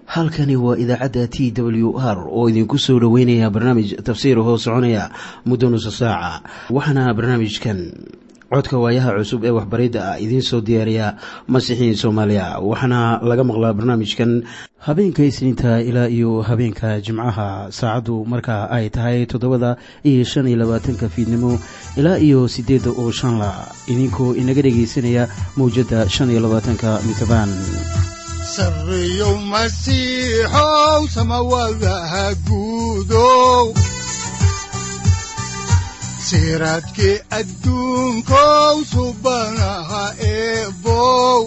halkani waa idaacadda t w r oo idinku soo dhoweynaya barnaamij tafsiir hoo soconaya muddo nusa saaca waxaana barnaamijkan codka waayaha cusub ee waxbaridda ah idiin soo diyaariya masiixiin soomaaliya waxaana laga maqlaa barnaamijkan habeenka isniinta ilaa iyo habeenka jimcaha saacaddu marka ay tahay 7:25 fiidnimo ilaa iyo 8:05 idinkoo inaga dhegaysanaya mawjadda 25 mitabaan sareeyow masiixow samawadaha guudow siraadkii adduunkow subanaha eebow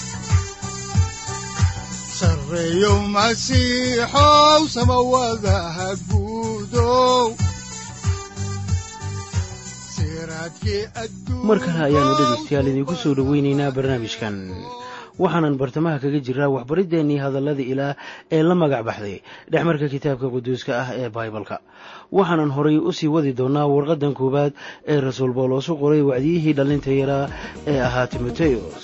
sareeyow masiixow samawadaha guudow mar kale ayaanu dhegaystayaal idinku soo dhoweynaynaa barnaamijkan waxaanan bartamaha kaga jiraa waxbariddeenii hadallada ilaah ee la magac baxday dhexmarka kitaabka quduuska ah ee baibalka waxaanan horay u sii wadi doonaa warqaddan koowaad ee rasuul bawlos u qoray wacdiyihii dhallinta yaraa ee ahaa timoteyos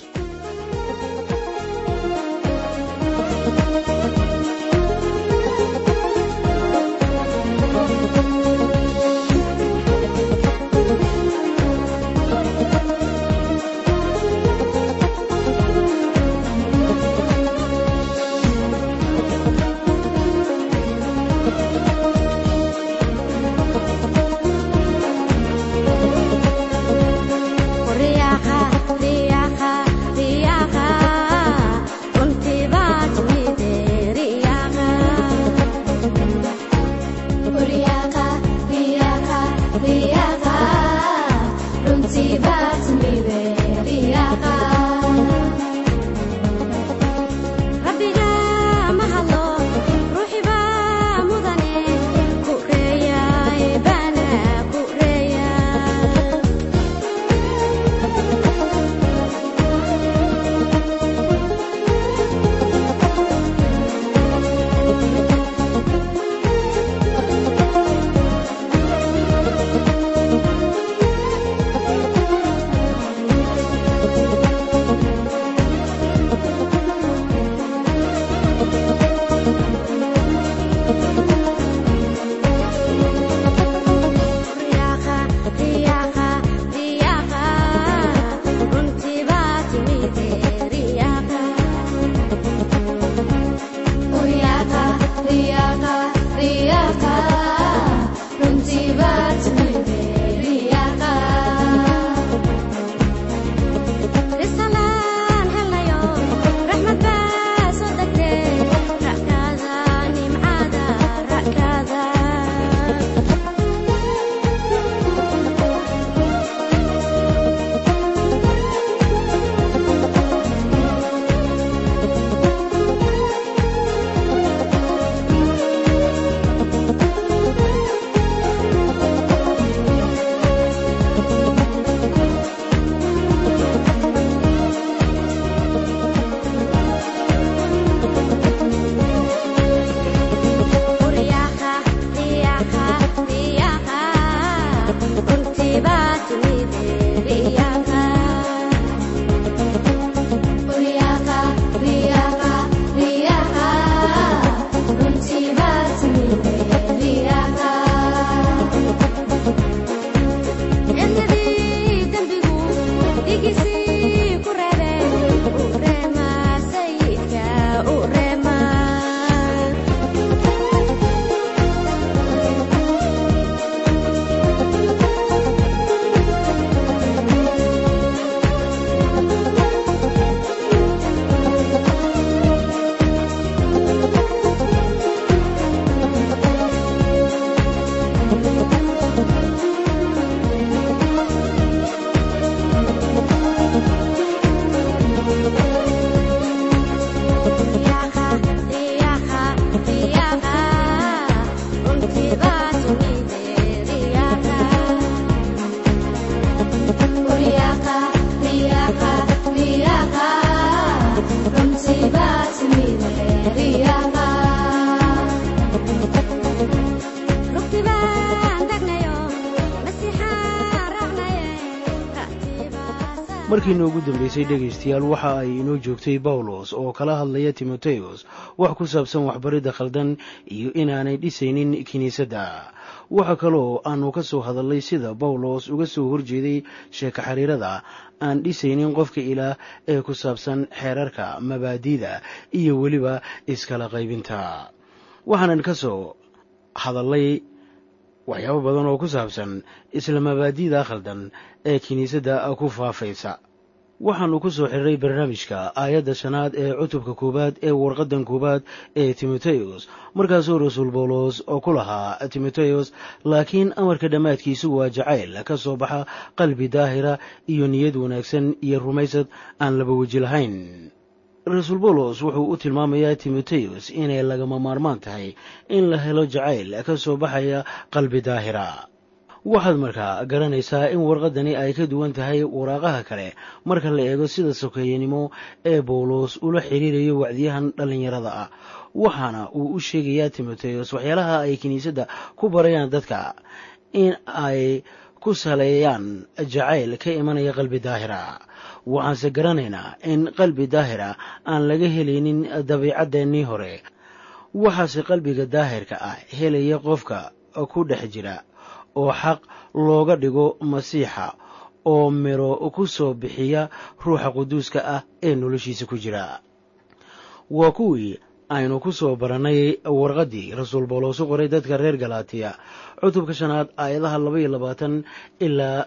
markii noogu dambeysay dhegaystayaal waxa ay inoo joogtay bawlos oo kala hadlaya timoteos wax ku saabsan waxbaridda khaldan iyo inaanay dhisaynin kiniisadda. waxa kaloo aanu ka soo hadalnay sida bawlos uga soo horjeeday sheeko xiriirada aan dhisaynin qofka ilaah ee ku saabsan xeerarka, mabaadi'da iyo weliba iskala qaybinta. waxaanan ka soo hadalnay waxyaabo badan oo ku saabsan isla mabaadi'da khaldan ee kiniisadda ku faafaysa. waxaannu ku soo xidhay barnaamijka aayadda 5 ee cutubka 1 ee warqaddan 1 ee timoteos, markaasuu rasuul bawlos oo ku lahaa timoteos, laakiin amarka dhammaadkiisu waa jacayl ka soo baxa qalbi daahira iyo niyad wanaagsan iyo rumaysad aan laba weji lahayn. rasuul bawlos wuxuu u tilmaamayaa timoteos inay lagama maarmaan tahay in la helo jacayl ka soo baxaya qalbi daahira. waxaad markaa garanaysaa in warqaddani ay ka duwan tahay waraaqaha kale marka la eego sida sokeeyanimo ee bawlos ula xiriirayo wacdiyahan dhallinyarada ah. waxaana uu u sheegayaa timoteos waxyaalaha ay kiniisadda ku barayaan dadka in ay ku saleeyaan jacayl ka imanaya qalbi daahira. waxaanse garanaynaa in qalbi daahira aan laga helaynin dabiicaddeenii hore. waxaase qalbiga daahirka ah helaya qofka ku dhex jira oo xaq looga dhigo masiixa oo miro ku soo bixiya ruuxa quduuska ah ee noloshiisa ku jira. waa kuwii aynu ku soo barannay warqaddii rasuul bawlos u qoray dadka reer galaatiya cutubka 5 aayadaha 22 ilaa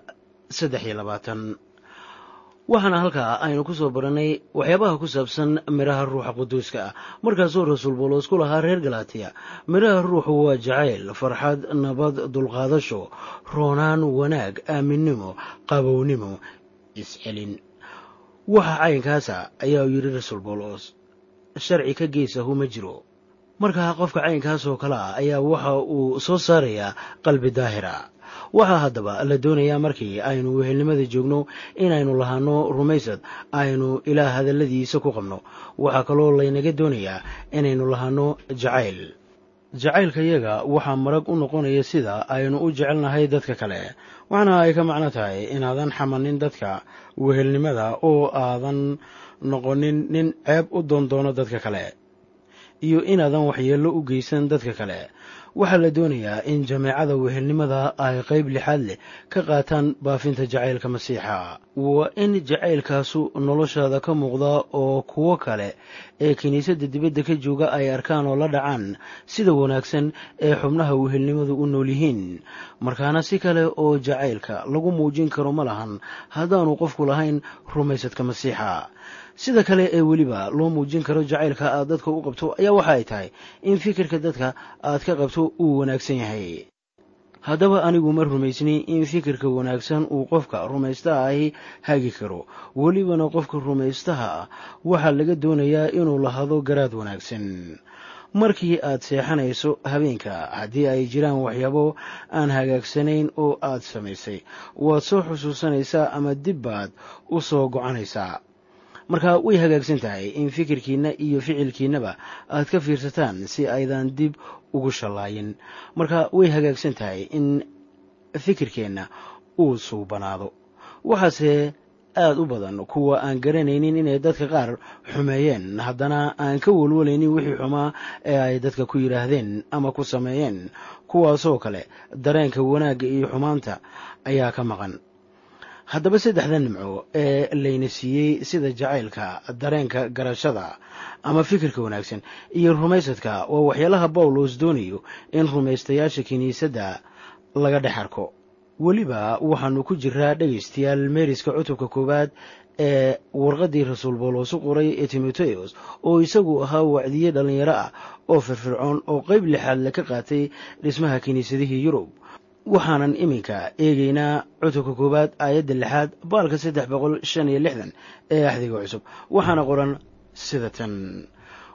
23. waxaana halkaa aynu ku soo barannay waxyaabaha ku saabsan midhaha ruuxa quduuska ah. markaasuu rasuul bawlos ku lahaa reer galaatiya, midhaha ruuxu waa jacayl, farxad, nabad, dulqaadasho, roonaan, wanaag, aaminnimo, qabownimo, iscelin. waxa caynkaasa ayaa yidhi rasuul bawlos, sharci ka geesahu ma jiro. markaa qofka caynkaasoo kale ah ayaa waxa uu soo saarayaa qalbi daahira. waxaa haddaba la doonayaa markii aynu wehelnimada joogno inaynu lahaano rumaysad aynu ilaah hadalladiisa ku qabno. waxaa kaloo laynaga doonayaa inaynu lahaano jacayl. jacaylkayaga waxaa marag u noqonaya sida aynu u jecelnahay dadka kale. waxaana ay ka macno tahay inaadan xamanin dadka wehelnimada oo aadan noqonin nin ceeb u doondoono dadka kale iyo inaadan waxyeello u geysan dadka kale. waxaa la doonayaa in jameecada wehelnimada ay qayb lixaad leh ka qaataan baafinta jacaylka masiixa. waa in jacaylkaasu noloshaada ka muuqda oo kuwo kale ee kiniisadda dibadda ka jooga ay arkaan oo la dhacaan sida wanaagsan ee xubnaha wehelnimadu u nool yihiin. markaana si kale oo jacaylka lagu muujin karo ma lahan haddaanu qofku lahayn rumaysadka masiixa. sida kale ee weliba loo muujin karo jacaylka aad dadka u qabto ayaa waxa ay tahay in fikirka dadka aad ka qabto uu wanaagsan yahay. haddaba anigu ma rumaysni in fikirka wanaagsan uu qofka rumaystaha ahi hagi karo. welibana qofka rumaystaha ah waxaa laga doonayaa inuu lahado garaad wanaagsan. markii aad seexanayso habeenka, haddii ay jiraan waxyaabo aan hagaagsanayn oo aad samaysay, waad soo xusuusanaysaa ama dib baad u soo gocanaysaa. marka way hagaagsan tahay in fikirkiinna iyo ficilkiinnaba aad ka fiirsataan si aydan dib ugu shallaayin. marka way hagaagsan tahay in fikirkeenna uu suubanaado. waxaase aad u badan kuwa aan garanaynin inay dadka qaar xumeeyeen, haddana aan ka walwalaynin wixii xumaa ee ay dadka ku yidhaahdeen ama ku sameeyeen. kuwaasoo kale dareenka wanaagga iyo xumaanta ayaa ka maqan. haddaba 3 nimco ee layna siiyey sida jacaylka, dareenka garashada ama fikirka wanaagsan iyo rumaysadka waa waxyaalaha bawlos doonayo in rumaystayaasha kiniisadda laga dhex arko. weliba waxaanu ku jiraa dhegaystayaal meeriska cutubka 1 ee warqaddii rasuul bawlos u qoray ee timoteos oo isagu ahaa wacdiye dhallinyaro ah oo firfircoon oo qayb lixaad la ka qaatay dhismaha kiniisadihii yurub. waxaanan iminka eegaynaa cutubka 1 aayadda 6 baalka 365 ee axdiga cusub. waxaana qoran sida tan: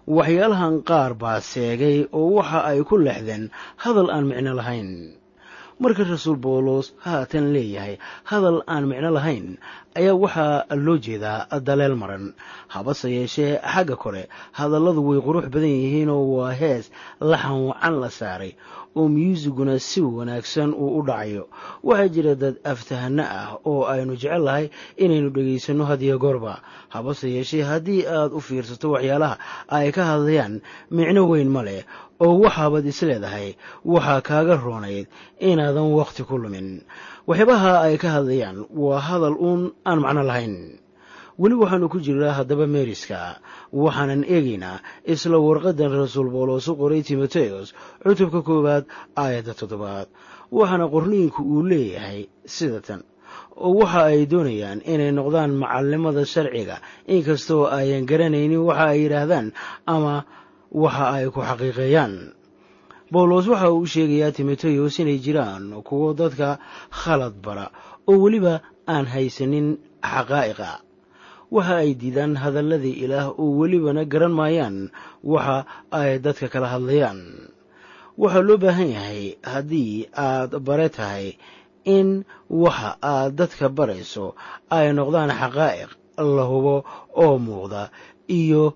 waxyaalahan qaar baa seegay oo waxa ay ku leexdeen hadal aan micno lahayn. marka rasuul bawlos haatan leeyahay hadal aan micno lahayn ayaa waxaa loo jeedaa daleel maran. habase yeeshee xagga kore hadalladu way qurux badan yihiinoo waa hees laxan wacan la saaray oo myuusiguna si wanaagsan uu u dhacayo. waxaa jira dad aftahano ah oo aynu jecel lahay inaynu dhegaysanno hadiyo goorba. habase yeeshee haddii aad u fiirsato waxyaalaha ay ka hadlayaan micno weyn ma leh oo waxaabaad isleedahay waxaa kaaga roonayd inaadan wakhti ku lumin. waxyaabaha ay ka hadlayaan waa hadal uun aan macno lahayn. weli waxaanu ku jiraa haddaba meeriska waxaanan eegaynaa isla warqadan rasuul bawlos u qoray timoteos cutubka 1 aayadda 7. waxaana qorniinku uu leeyahay sida tan, oo waxa ay doonayaan inay noqdaan macallimada sharciga inkastoo ayan garanaynin waxa ay yidhaahdaan ama waxa ay ku xaqiiqeeyaan. bawlos waxa uu sheegayaa timoteos inay jiraan kuwo dadka khalad bara oo weliba aan haysanin xaqaa'iqa. waxa ay diidaan hadalladii ilaah oo welibana garan maayaan waxa ay dadka kala hadlayaan. waxaa loo baahan yahay haddii aad bare tahay in waxa aad dadka barayso ay noqdaan xaqaa'iq la hubo oo muuqda, iyo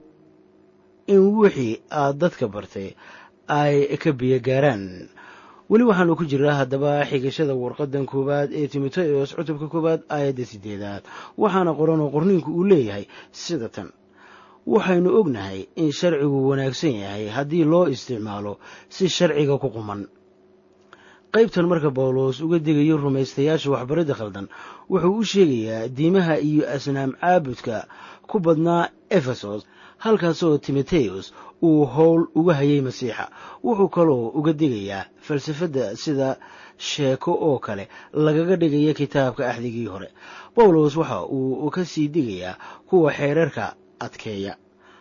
in wixii aad dadka bartay ay ka biyo gaaraan. weli waxaanu ku jiraa haddaba xigashada warqadan 1 ee timoteos cutubka 1 aayadda 8. waxaana qoranoo qorniinku uu leeyahay sida tan, waxaynu ognahay in sharcigu wanaagsan yahay haddii loo isticmaalo si sharciga ku quman. qaybtan marka bawlos uga degayo rumaystayaasha waxbaridda khaldan wuxuu u sheegayaa diimaha iyo asnaam caabudka ku badnaa efesos, halkaasoo timoteos uu howl uga hayay masiixa. wuxuu kaloo uga digayaa falsafadda sida sheeko oo kale lagaga dhigaya kitaabka axdigii hore. bawlos waxa uu ka sii digayaa kuwa xeerarka adkeeya.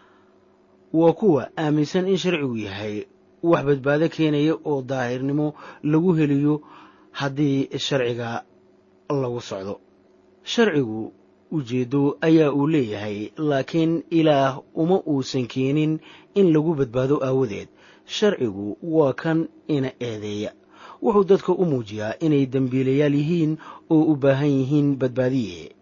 waa kuwa aaminsan in sharcigu yahay wax badbaado keenaya oo daahirnimo lagu heliyo haddii sharciga lagu socdo. sharcigu ujeeddo ayaa uu leeyahay, laakiin ilaah uma uusan keenin in lagu badbaado aawadeed. sharcigu waa kan ina eedeeya. wuxuu dadka u muujiyaa inay dembiilayaal yihiin oo u baahan yihiin badbaadiye.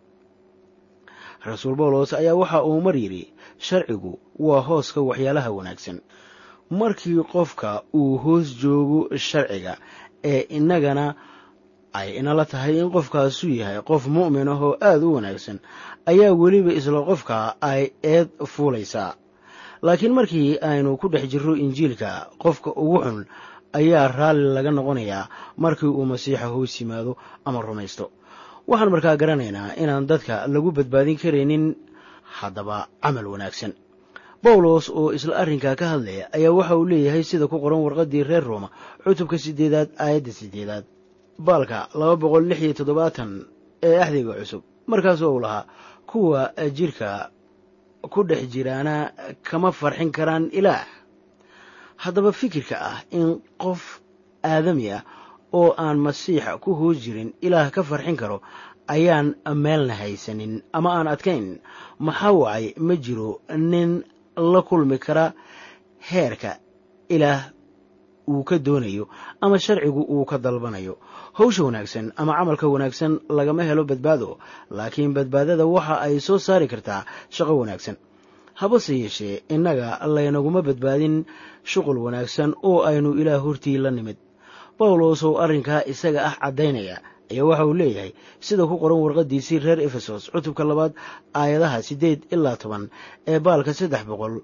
rasuul bawlos ayaa waxa uu mar yidhi sharcigu waa hooska waxyaalaha wanaagsan. markii qofka uu hoos joogo sharciga ee innagana ay inala tahay in qofkaasu yahay qof mu'min ah oo aad u wanaagsan, ayaa weliba isla qofka ay eed fuulaysaa. laakiin markii aynu ku dhex jirro injiilka, qofka ugu xun ayaa raalli laga noqonayaa markii uu masiixa hoos yimaado ama rumaysto. waxaan markaa garanaynaa inaan dadka lagu badbaadin karaynin haddaba camal wanaagsan. bawlos oo isla arrinkaa ka hadlaya ayaa waxa uu leeyahay sida ku qoran warqaddii reer rooma cutubka 8 aayadda 8, baalka 276 ee axdiga cusub. markaasoo uu lahaa, kuwa jirka ku dhex jiraana kama farxin karaan ilaah. haddaba fikirka ah in qof aadami ah oo aan masiixa ku hoos jirin ilaah ka farxin karo ayaan meelna haysanin ama aan adkayn. maxaa wacay ma jiro nin la kulmi kara heerka ilaah uu ka doonayo ama sharcigu uu ka dalbanayo. hawsha wanaagsan ama camalka wanaagsan lagama helo badbaado, laakiin badbaadada waxa ay soo saari kartaa shaqo wanaagsan. habase yeeshee innaga laynaguma badbaadin shuqul wanaagsan oo aynu ilaah hortii la nimid. bawlos oo arrinkaa isaga ah caddaynaya ayaa waxa uu leeyahay sida ku qoran warqaddiisii reer efesos cutubka 2 aayadaha 8 ilaa 10 ee baalka 338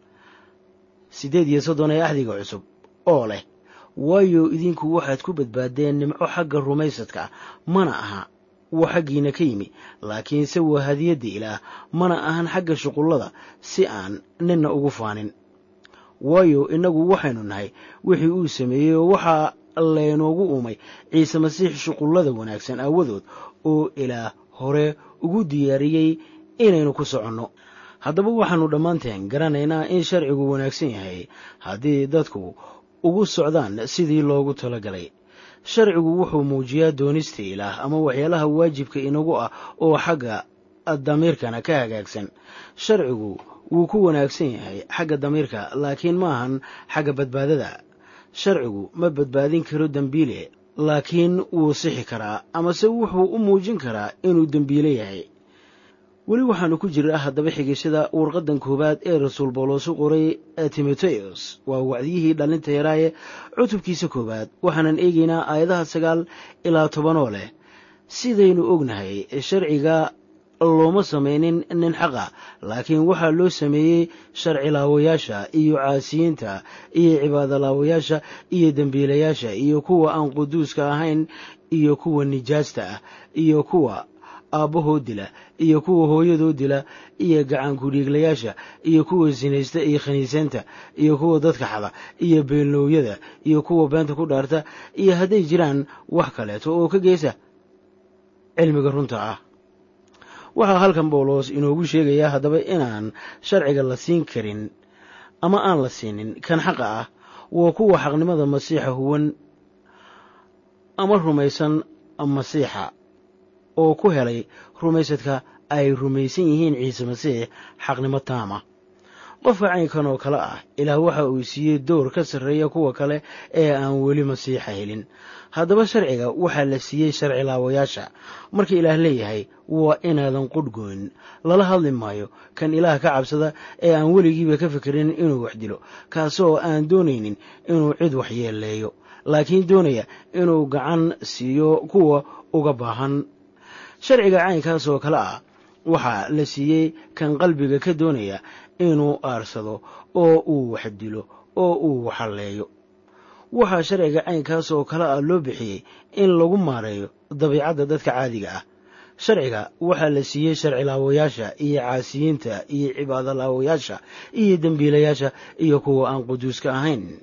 ee axdiga cusub, oo leh, waayo idinku waxaad ku badbaadeen nimco xagga rumaysadka, mana aha wa xaggiina ka yimi, laakiinse waa hadiyadda ilaah, mana ahan xagga shuqullada si aan ninna ugu faanin. waayo innagu waxaynu nahay wixii uu sameeyey oo waxaa laynoogu uumay ciise masiix shuqullada wanaagsan aawadood oo ilaah hore ugu diyaariyey inaynu ku soconno. haddaba waxaannu dhammaanteen garanaynaa in sharcigu wanaagsan yahay haddii dadku ugu socdaan sidii loogu talagalay. sharcigu wuxuu muujiyaa doonista ilaah ama waxyaalaha waajibka inagu ah oo xagga damiirkana ka hagaagsan. sharcigu wuu ku wanaagsan yahay xagga damiirka, laakiin maahan xagga badbaadada. sharcigu ma badbaadin karo dembiile, laakiin wuu sixi karaa amase wuxuu u muujin karaa inuu dembiile yahay. weli waxaanu ku jiraa haddaba xigashada warqaddan koowaad ee rasuul bawlos u qoray timoteos. waa wacdiyihii dhalinta yaraaye cutubkiisa koowaad. waxaanan eegaynaa aayadaha 9 ilaa 10 oo leh, sidaynu ognahay sharciga looma samaynin nin xaqa, laakiin waxaa loo sameeyey sharci laawayaasha iyo caasiyiinta iyo cibaadolaawayaasha iyo dembiilayaasha iyo kuwa aan quduuska ahayn iyo kuwa nijaasta ah iyo kuwa aabbahood dila iyo kuwa hooyadood dila iyo gacankudhiiglayaasha iyo kuwa sinaysta iyo khaniisaanta iyo kuwa dadka xada iyo beelnoowyada iyo kuwa beenta ku dhaarta iyo hadday jiraan wax kaleeto oo ka geysa cilmiga runta ah. waxaa halkan bawlos inoogu sheegayaa haddaba inaan sharciga la siin karin ama aan la siinin kan xaqa ah waa kuwa xaqnimada masiixa huwan ama rumaysan masiixa oo ku helay rumaysadka ay rumaysan yihiin ciise masiix xaqnimo taama. qofka caynkan oo kale ah ilaah waxa uu siiyey door ka sarreeya kuwa kale ee aan weli masiixa helin. haddaba sharciga waxaa la siiyey sharci laawayaasha. marka ilaah leeyahay waa inaadan qudhgoyn, lala hadli maayo kan ilaah ka cabsada ee aan weligiiba ka fikirin inuu wax dilo, kaasoo aan doonaynin inuu cid wax yeeleeyo, laakiin doonaya inuu gacan siiyo kuwa uga baahan. sharciga caynkaas oo kale ah waxaa la siiyey kan qalbiga ka doonaya inuu aarsado oo uu wax dilo oo uu waxalleeyo. waxaa sharciga caynkaas oo kale ah loo bixiyey in lagu maareeyo dabiicadda dadka caadiga ah. sharciga waxaa la siiyey sharci laawayaasha iyo caasiyiinta iyo cibaadolaawayaasha iyo dembiilayaasha iyo kuwa aan quduuska ahayn.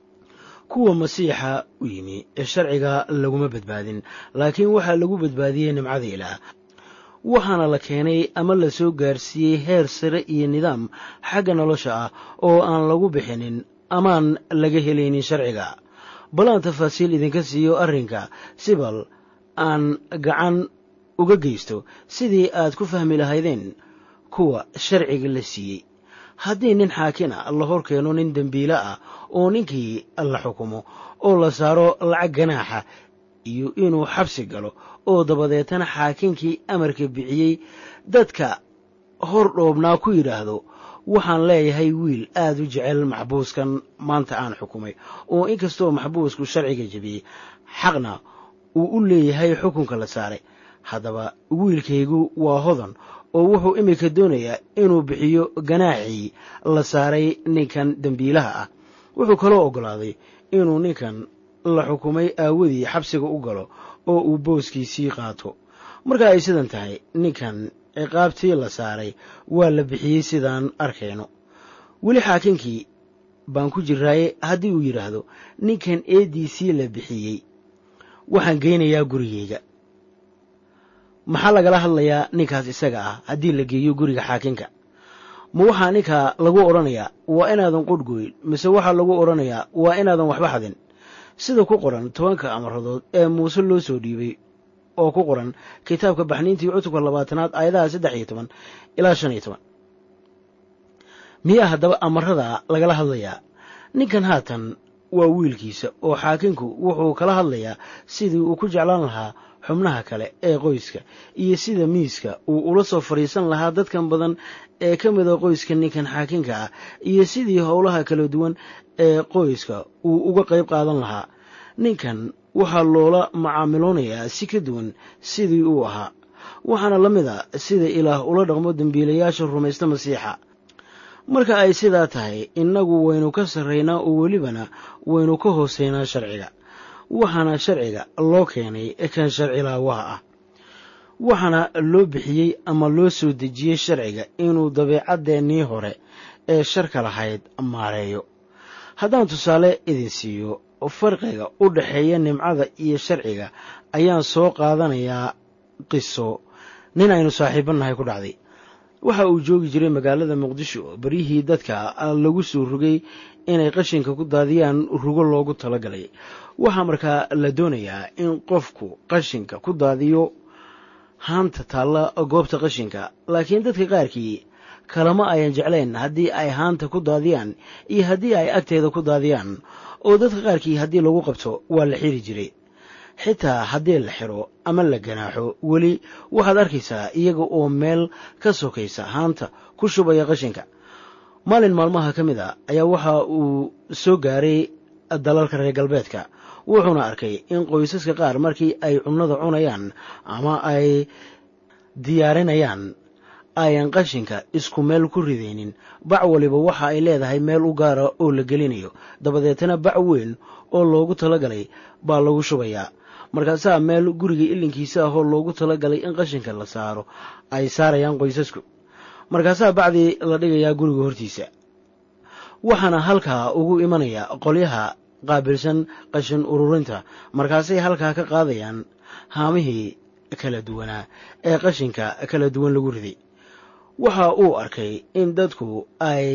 kuwa masiixa u yimi sharciga laguma badbaadin, laakiin waxaa lagu badbaadiyey nimcada ilaah. waxaana la keenay ama la soo gaarsiiyey heer sare iyo nidaam xagga nolosha ah oo aan lagu bixinin amaan laga helaynin sharciga. bal aan tafaasiil idinka siiyo arrinka si bal aan gacan uga geysto sidii aad ku fahmi lahaydeen kuwa sharciga la siiyey. haddii nin xaakina la hor keeno nin dembiile ah oo ninkii la xukumo oo la saaro lacag ganaaxa iyo inuu xabsi galo oo dabadeetana xaakinkii amarka bixiyey dadka hor dhoobnaa ku yidhaahdo, waxaan leeyahay wiil aad u jecel maxbuuskan maanta aan xukumay oo inkastoo maxbuusku sharciga jebiyey xaqna uu u leeyahay xukunka la saaray, haddaba wiilkaygu waa hodan oo wuxuu iminka doonayaa inuu bixiyo ganaaxii la saaray ninkan dembiilaha ah. wuxuu kaloo oggolaaday inuu ninkan la xukumay aawadii xabsiga u galo oo uu booskiisii qaato. marka ay sidan tahay, ninkan ciqaabtii la saaray waa la bixiyey sidaan arkayno. weli xaakinkii baan ku jiraaye haddii uu yidhaahdo ninkan eediisii la bixiyey waxaan geynayaa gurigayga, maxaa lagala hadlayaa ninkaas isaga ah haddii la geeyo guriga xaakinka? ma waxaa ninkaa lagu odhanayaa waa inaadan qudhgoyn, mise waxaa lagu odhanayaa waa inaadan waxba xadin, sida ku qoran 10 amaradood ee muuse loo soo dhiibay oo ku qoran kitaabka baxniintii cutubka 20 aayadaha 13 ilaa 15. miyaa haddaba amarada lagala hadlayaa? ninkan haatan waa wiilkiisa oo xaakinku wuxuu kala hadlayaa sidii uu ku jeclaan lahaa xubnaha kale ee qoyska iyo sida miiska uu ula soo fadhiisan lahaa dadkan badan ee ka mida qoyska ninkan xaakinka ah iyo sidii howlaha kala duwan ee qoyska uu uga qayb qaadan lahaa. ninkan waxaa loola macaamiloonayaa si ka duwan sidii uu ahaa, waxaana la mid a sida ilaah ula dhaqmo dembiilayaasha rumaysta masiixa. marka ay sidaa tahay, innagu waynu ka sarraynaa oo welibana waynu ka hoosaynaa sharciga. waxaana sharciga loo keenay kan sharci laawaha ah. waxaana loo bixiyey ama loo soo dejiyey sharciga inuu dabeecaddeenii hore ee sharka lahayd maareeyo. haddaan tusaale idin siiyo farqiga u dhaxeeya nimcada iyo sharciga, ayaan soo qaadanayaa qiso nin aynu saaxiibannahay ku dhacday. waxa uu joogi jiray magaalada muqdisho baryihii dadka lagu soo rogay inay qashinka ku daadiyaan rugo loogu talagalay. waxaa markaa la doonayaa in qofku qashinka ku daadiyo haanta taalla goobta qashinka, laakiin dadka qaarkii kalama ayan jeclayn haddii ay haanta ku daadiyaan iyo haddii ay agteeda ku daadiyaan, oo dadka qaarkii haddii lagu qabto waa la xiri jiray. xitaa haddii la xiro ama la ganaaxo weli waxaad arkaysaa iyaga oo meel ka sokaysa haanta ku shubaya qashinka. maalin maalmaha ka mid a ayaa waxa uu soo gaaray dalalka reer galbeedka, wuxuuna arkay in qoysaska qaar markii ay cunnada cunayaan ama ay diyaarinayaan ayan qashinka isku meel ku ridaynin. bac waliba waxa ay leedahay meel u gaara oo la gelinayo, dabadeetana bac weyn oo loogu talagalay baa lagu shubayaa. markaasaa meel guriga ilinkiisa ahoo loogu talagalay in qashinka la saaro ay saarayaan qoysasku. markaasaa bacdii la dhigayaa guriga hortiisa, waxaana halkaa ugu imanaya qolyaha qaabilsan qashin ururinta. markaasay halkaa ka qaadayaan haamihii kala duwanaa ee qashinka kala duwan lagu riday. waxa uu arkay in dadku ay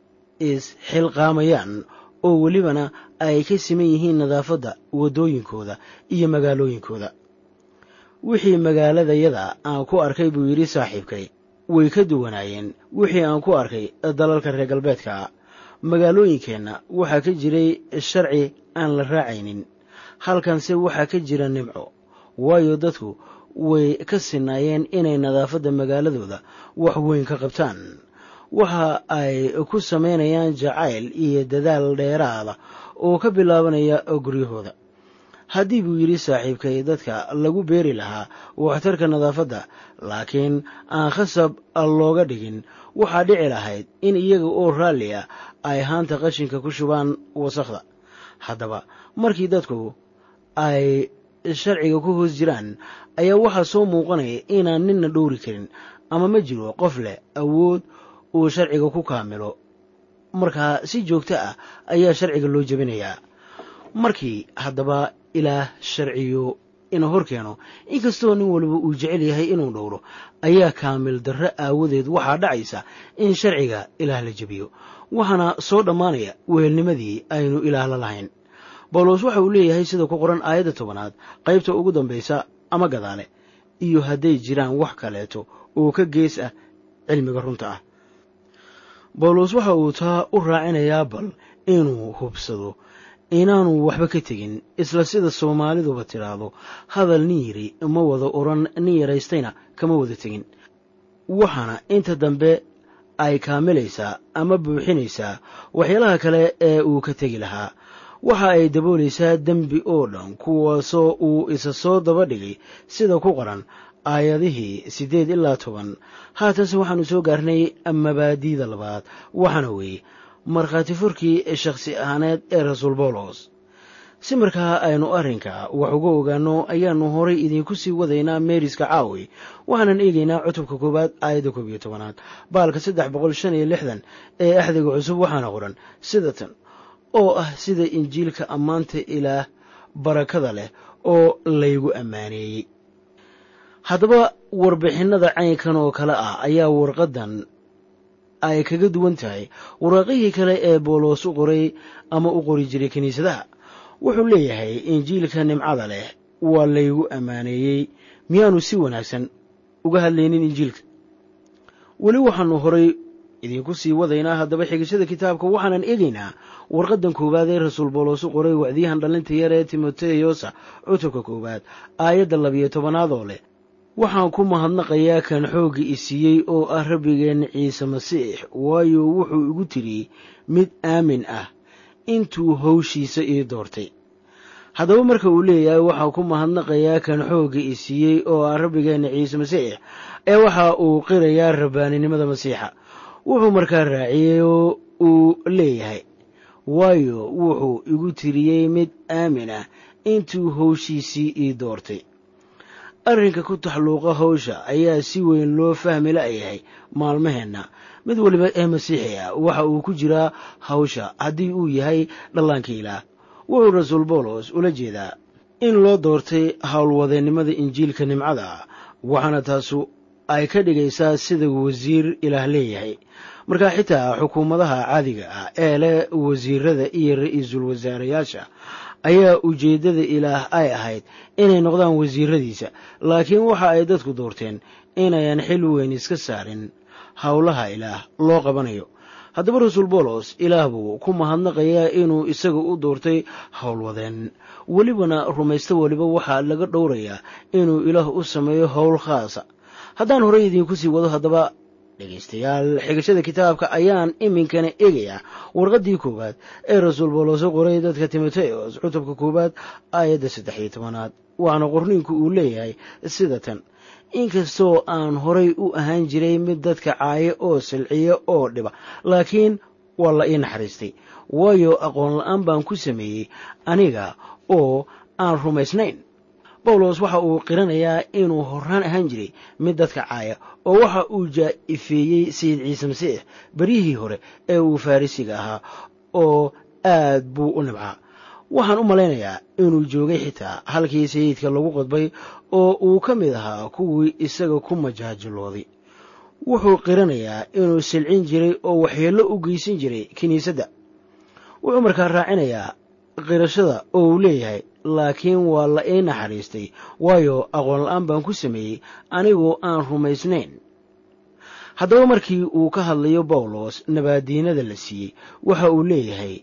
isxilqaamayaan oo welibana ay ka siman yihiin nadaafadda waddooyinkooda iyo magaalooyinkooda. wixii magaaladayada aan ku arkay buu yidhi saaxiibkay, way ka duwanaayeen wixii aan ku arkay dalalka reer galbeedka. magaalooyinkeenna waxaa ka jiray sharci aan la raacaynin, halkanse waxaa ka jira nimco, waayo dadku way ka sinaayeen inay nadaafadda magaaladooda wax weyn ka qabtaan. waxa ay ku samaynayaan jacayl iyo dadaal dheeraada oo ka bilaabanaya guryahooda. haddii buu yidhi saaxiibkay dadka lagu beeri lahaa waxtarka nadaafadda, laakiin aan khasab looga dhigin, waxaa dhici lahayd in iyaga oo raalli ah ay haanta qashinka ku shubaan wasakhda. haddaba markii dadku ay sharciga ku hoos jiraan ayaa waxaa soo muuqanaya inaan ninna dhowri karin, ama ma jiro qof leh awood uu sharciga ku kaamilo. markaa si joogto ah ayaa sharciga loo jebinayaa. markii haddaba ilaah sharciyo ina hor keeno, inkastoo nin waliba uu jecel yahay inuu dhowro, ayaa kaamil darro aawadeed waxaa dhacaysa in sharciga ilaah la jebiyo, waxaana soo dhammaanaya wehelnimadii aynu ilaah la lahayn. bawlos waxa uu leeyahay sida ku qoran aayadda 10 qaybta ugu dambaysa ama gadaale, iyo hadday jiraan wax kaleeto oo ka gees ah cilmiga runta ah. bawlos waxa uu taa u raacinayaa bal inuu hubsado inaanu waxba ka tegin, isla sida soomaaliduba tidhaahdo, hadal nin yiri ma wada oran, nin yaraystayna kama wada tegin. waxaana inta dambe ay kaamilaysaa ama buuxinaysaa waxyaalaha kale ee uu ka tegi lahaa. waxa ay daboolaysaa dembi oo dhan, kuwaasoo uu isa soo daba dhigay sida ku qoran aayadihii 8 ilaa 10. haatanse waxaanu soo gaarnay mabaadiida labaad, waxaana weeye markhaati furkii shakhsi ahaaneed ee rasuul bawlos. si markaa aynu arrinka wax uga ogaanno ayaannu horay idinku sii wadaynaa meeriska caawi. waxaanan eegaynaa cutubka 1 aayadda 11 baalka 365 ee axdiga cusub. waxaana qoran sida tan, oo ah sida injiilka ammaanta ilaah barakada leh oo laygu ammaaneeyey. haddaba warbixinnada caynkan oo kale ah ayaa warqaddan ay kaga duwan tahay waraaqihii kale ee bawlos u qoray ama u qori jiray kiniisadaha. wuxuu leeyahay injiilka nimcada leh waa laygu ammaaneeyey. miyaanu si wanaagsan uga hadlaynin injiilka? weli waxaanu horay idinku sii wadaynaa haddaba xigashada kitaabka. waxaanan eegaynaa warqaddan 1 ee rasuul bawlos u qoray wacdiyahan dhalinta yar ee timoteyosa cutubka 1 aayadda 12 oo leh, waxaan ku mahadnaqayaa kan xoogga i siiyey oo ah rabbigeenna ciise masiix, waayo wuxuu igu tiriyey mid aamin ah intuu hawshiisa ii doortay. haddaba marka uu leeyahay waxaan ku mahadnaqayaa kan xoogga i siiyey oo ah rabbigeenna ciise masiix, ee waxa uu qirayaa rabbaaninimada masiixa. wuxuu markaa raaciyey oo uu leeyahay, waayo wuxuu igu tiriyey mid aamin ah intuu hawshiisii ii doortay. arrinka ku taxluuqa hawsha ayaa si weyn loo fahmi la'yahay maalmaheenna. mid waliba ee masiixi ah waxa uu ku jiraa hawsha haddii uu yahay dhallaanka ilaah. wuxuu rasuul bawlos ula jeedaa in loo doortay howlwadeennimada injiilka nimcada, waxaana taasu ay ka dhigaysaa sida wasiir ilaah leeyahay. markaa xitaa xukuumadaha caadiga ah ee leh wasiirada iyo ra'iisul wasaarayaasha ayaa ujeeddada ilaah ay ahayd inay noqdaan wasiiradiisa, laakiin waxa ay dadku doorteen inayan xil weyn iska saarin howlaha ilaah loo qabanayo. haddaba rasuul boolos ilaah buu ku mahadnaqayaa inuu isaga u doortay howlwadeen, welibana rumaysta weliba waxaa laga dhowrayaa inuu ilaah u sameeyo howl khaasa. haddaan horey idiinku sii wado haddaba dhegaystayaal, xigashada kitaabka ayaan iminkana eegayaa warqaddii koowaad ee rasuul boolos u qoray dadka timoteos cutubka koowaad aayadda 13. waxaana qorniinku uu leeyahay sida tan: inkastoo aan horay u ahaan jiray mid dadka caayo oo silciya oo dhiba, laakiin waa la ii naxariistay, waayo aqoon la'aan baan ku sameeyey aniga oo aan rumaysnayn. bawlos waxa uu qiranayaa inuu horaan ahaan jiray mid dadka caaya, oo waxa uu jaa'ifeeyey sayid ciise masiix beryihii hore ee uu farrisiga ahaa, oo aad buu u nibcaa. waxaan u malaynayaa inuu joogay xitaa halkii sayidka lagu qodbay, oo uu ka mid ahaa kuwii isaga ku majaajilooday. wuxuu qiranayaa inuu silcin jiray oo waxyeello u geysan jiray kiniisadda. wuxuu markaa raacinayaa qirashada oo uu leeyahay, laakiin waa la ii naxariistay, waayo aqoon la'aan baan ku sameeyey anigoo aan rumaysnayn. haddaba markii uu ka hadlayo bawlos nabaadiinada la siiyey, waxa uu leeyahay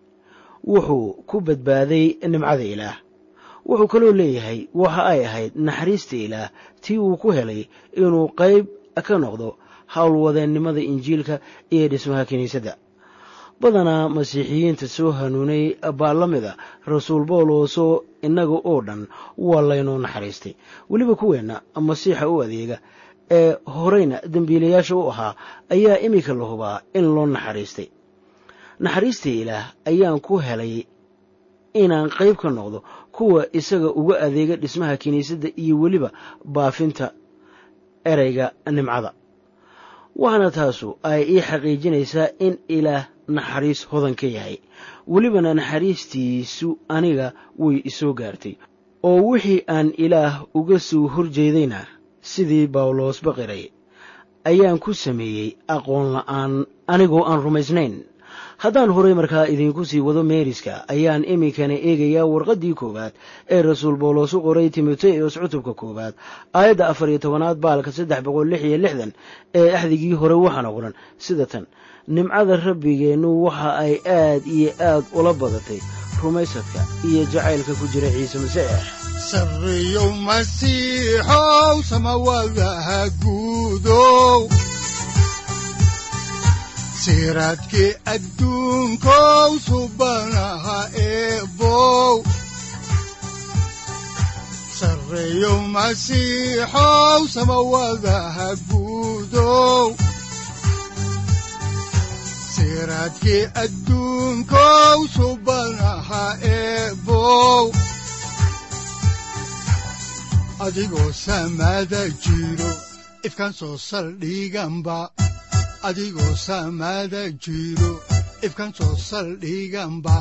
wuxuu ku badbaaday nimcada ilaah. wuxuu kaloo leeyahay waxa ay ahayd naxariista ilaah tii uu ku helay inuu qayb ka noqdo howlwadeennimada injiilka iyo dhismaha kiniisadda. badanaa masiixiyiinta soo hanuunay baa la mida rasuul bawlosoo innaga oo dhan waa laynoo naxariistay. weliba kuweenna masiixa u adeega ee horeyna dembiilayaasha u ahaa ayaa iminka la hubaa in loo naxariistay. naxariista ilaah ayaan ku helay inaan qayb ka noqdo kuwa isaga uga adeega dhismaha kiniisadda iyo weliba baafinta ereyga nimcada. waxaana taasu ay ii xaqiijinaysaa in ilaah naxariis hodan ka yahay, welibana naxariistiisu aniga way isoo gaartay, oo wixii aan ilaah uga soo horjeedayna sidii bawlos baqiray ayaan ku sameeyey aqoon la'aan anigoo aan rumaysnayn. haddaan horey markaa idiinku sii wado meeriska, ayaan iminkana eegayaa warqaddii koowaad ee rasuul bawlos u qoray timoteos cutubka koowaad aayadda 14 baalka 366 ee axdigii hore. waxaana qoran sida tan: nimcada rabbigeennu waxa ay aad iyo aad ula badatay rumaysadka iyo jacaylka ku jira ciise masiix. sarreeyow masiixow samawadaha guudow, siraadkii adduunkow subanaha eebow. sarreeyow masiixow samawadaha guudow, siraadkii adduunkow subanaha eebow. adigoo samada jiro ifkan soo saldhiganba, adigoo samada jiro ifkan soo saldhiganba.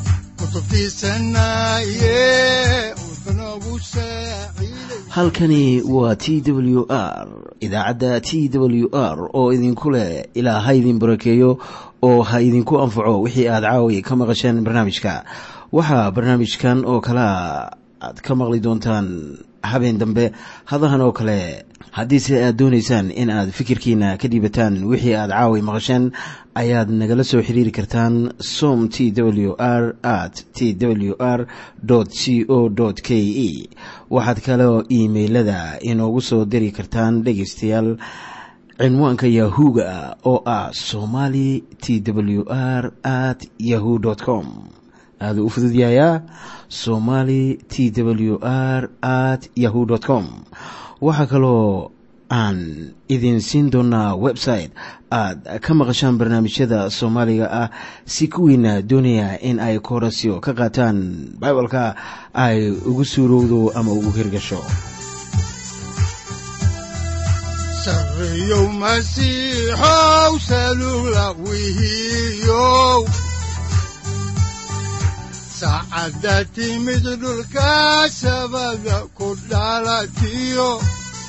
halkani waa t w r, idaacadda t w r oo idinku leh ilaa ha idin barakeeyo oo ha idinku anfaco wixii aad caawi ka maqasheen barnaamijka. waxaa barnaamijkan oo kalea aad ka maqli doontaan habeen dambe hadahan oo kale. haddiise aad doonaysaan in aad fikirkiina ka dhiibataan wixii aad caawi maqasheen, ayaad nagala soo xiriiri kartaan som t w r @twr co.k e. waxaad kaloo iimailada inoogu soo diri kartaan dhegaystayaal cinwaanka yahu-ga oo ah somali twr @yahu.com. aada u fududyahayaa somali twr @yahu.com. waxaa kaloo aan idin siin doonaa website aad ka maqashaan barnaamijyada soomaaliga ah, si kuwiina doonaya in ay koorasyo ka qaataan bibaleka ay ugu suurowdo ama ugu hirgasho. sarreeyow masiixow salugla wihiyow, saacadda timid dhulka sabada ku dhalatiyo.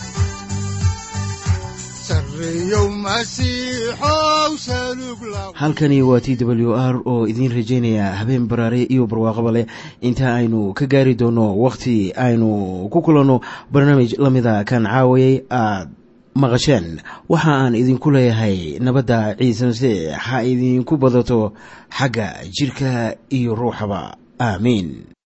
halkani waa t w r oo idiin rajaynaya habeen baraare iyo barwaaqaba leh, inta aynu ka gaari doono wakhti aynu ku kulanno barnaamij la mida kan caawayay aad maqasheen waxa aan idinku leeyahay nabadda ciise masiix ha idinku badato xagga jidhka iyo ruuxaba aamiin.